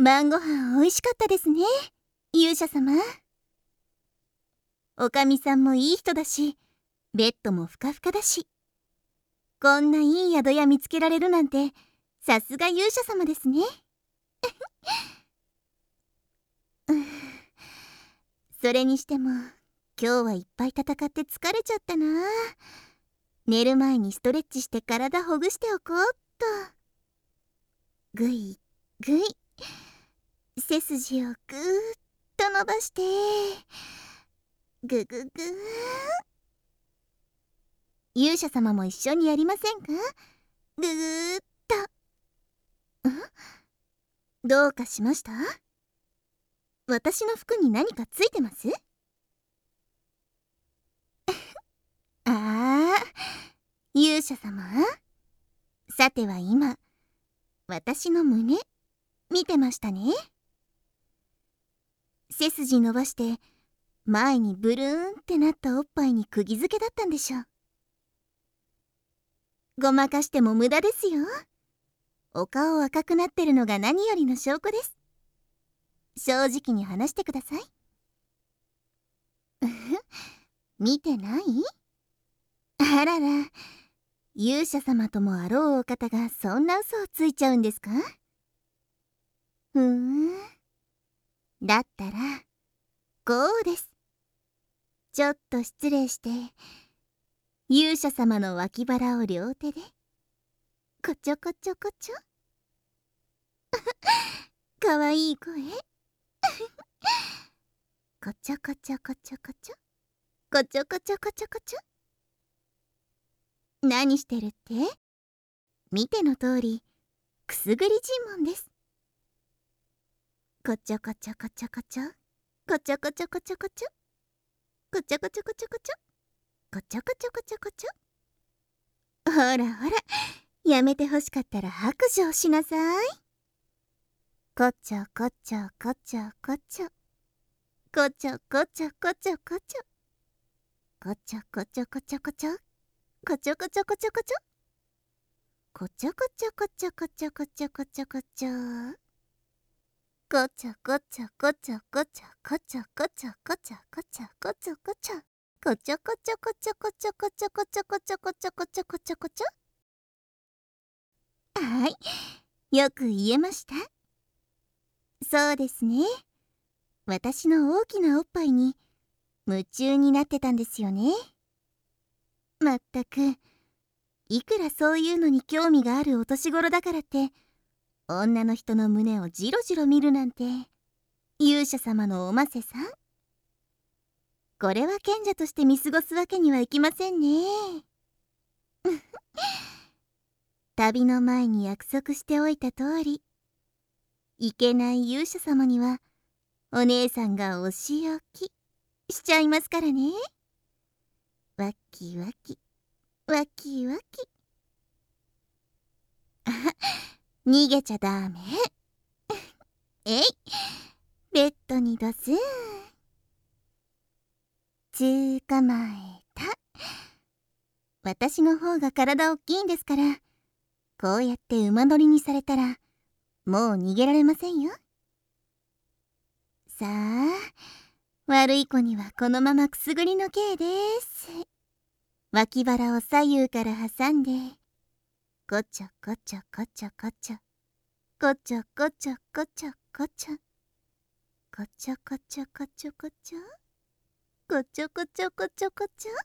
晩ご飯おいしかったですね、勇者様。おかみさんもいい人だし、ベッドもふかふかだし、こんないい宿屋見つけられるなんて、さすが勇者様ですね。それにしても、今日はいっぱい戦って疲れちゃったな。寝る前にストレッチして体ほぐしておこうっと。ぐいぐい、背筋をぐーっと伸ばして、ぐぐぐー。勇者様も一緒にやりませんか？ぐーっと。どうかしました？私の服に何かついてます？ああ、勇者様。さては今、私の胸、見てましたね。背筋伸ばして、前にブルーンってなったおっぱいに釘付けだったんでしょう。ごまかしても無駄ですよ。お顔赤くなってるのが何よりの証拠です。正直に話してください。見てない？あらら、勇者様ともあろうお方がそんな嘘をついちゃうんですか？だったらこうです。ちょっと失礼して、勇者様の脇腹を両手でこちょこちょこちょ。かわいい声。こちょこちょこちょこちょ、こちょこちょこちょこちょ。何してるって？見ての通り、くすぐり尋問です。こちょこちょこちょこちょ、こちょこちょこちょこちょ、こちょこちょこちょこちょ、こちょこちょこちょこちょ。ほらほら、やめてほしかったら白状しなさい。こちょこちょこちょこちょ、こちょこちょこちょこちょ、こちょこちょこちょこちょ、こちょこちょこちょこちょ、こちょこちょこちょこちょこちょこちょこちょ、こちょこちょこちょこちょこちょこちょこちょこちょこちょこちょ、こちょこちょこちょこちょこちょこちょこちょこちょこちょこちょこちょ。はい、よく言えました。そうですね。私の大きなおっぱいに夢中になってたんですよね。まったく、いくらそういうのに興味があるお年頃だからって女の人の胸をじろじろ見るなんて、勇者様のおませさん、これは賢者として見過ごすわけにはいきませんね。旅の前に約束しておいた通り、いけない勇者様にはお姉さんがお仕置きしちゃいますからね。わきわきわきわき。あ、逃げちゃダメ。えい、ベッドにどす。捕まえた。私の方が体大きいんですから、こうやって馬乗りにされたらもう逃げられませんよ。さあ、悪い子にはこのままくすぐりの刑です。脇腹を左右から挟んで、こちょこちょこちょこちょ、こちょこちょこちょこちょ、こちょこちょこちょこちょ、こちょこちょこちょこちょ。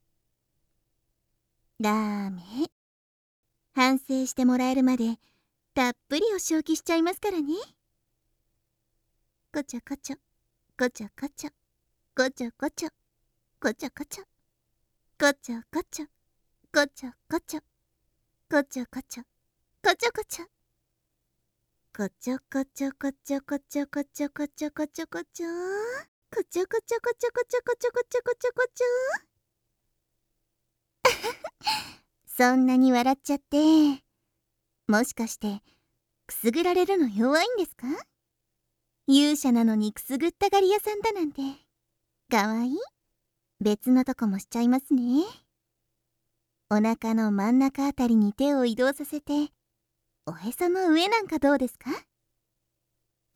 ダメ。反省してもらえるまでたっぷりお仕置きしちゃいますからね。こちょこちょこちょこちょ、こちょこちょこちょこちょ、こちょこちょこちょこちょ、こちょこちょこちょこちょ、こちょこちょこちょこちょこちょこちょこちょこちょ、こちょこちょこちょこちょこちょこちょこちょこちょ。そんなに笑っちゃって、もしかしてくすぐられるの弱いんですか？勇者なのにくすぐったがり屋さんだなんて、かわいい。別のとこもしちゃいますね。お腹の真ん中あたりに手を移動させて、おへその上なんかどうですか？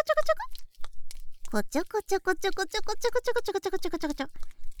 こちょこちょこちょこちょこちょこちょこちょこちょこちょこちょこちょこちょこちょ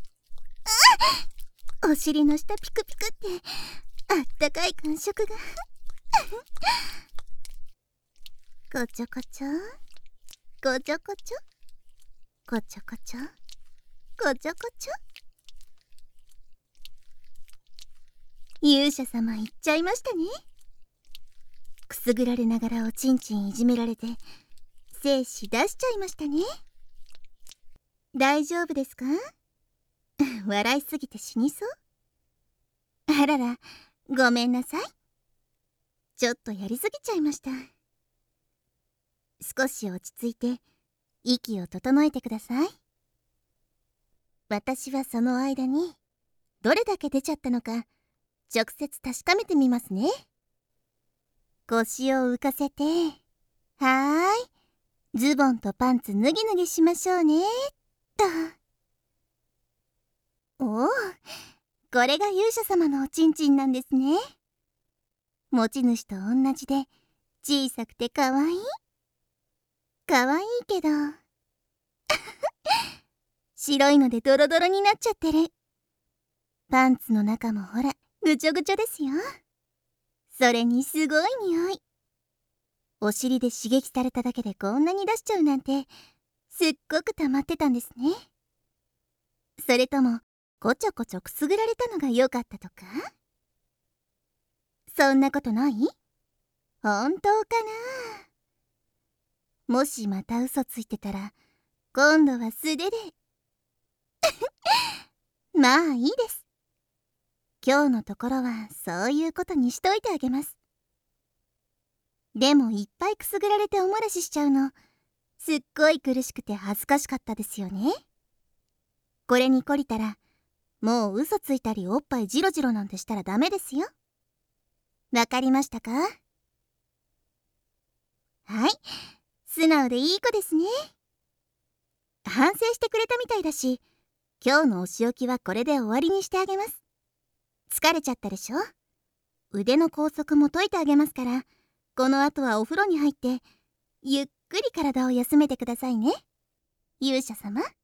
お尻の下ピクピクってあったかい感触がこちょこちょこちょこちょこちょこちょこちょこちょ。勇者様言っちゃいましたね。くすぐられながらおちんちんいじめられて精子出しちゃいましたね。大丈夫ですか？笑いすぎて死にそう。あらら、ごめんなさい。ちょっとやりすぎちゃいました。少し落ち着いて息を整えてください。私はその間にどれだけ出ちゃったのか直接確かめてみますね。腰を浮かせて、はーい、ズボンとパンツ脱ぎ脱ぎしましょうねと。おお、これが勇者様のおちんちんなんですね。持ち主と同じで小さくてかわいい。かわいいけど白いのでドロドロになっちゃってる。パンツの中もほらぐちょぐちょですよ。それにすごい匂い。お尻で刺激されただけでこんなに出しちゃうなんてすっごく溜まってたんですね。それともこちょこちょくすぐられたのが良かったとか？そんなことない？本当かな？もしまた嘘ついてたら今度は素手でまあいいです。今日のところはそういうことにしといてあげます。でもいっぱいくすぐられておもらししちゃうのすっごい苦しくて恥ずかしかったですよね。これに懲りたらもう嘘ついたりおっぱいジロジロなんてしたらダメですよ。わかりましたか？はい、素直でいい子ですね。反省してくれたみたいだし、今日のお仕置きはこれで終わりにしてあげます。疲れちゃったでしょ？腕の拘束も解いてあげますから、この後はお風呂に入ってゆっくり体を休めてくださいね、勇者様。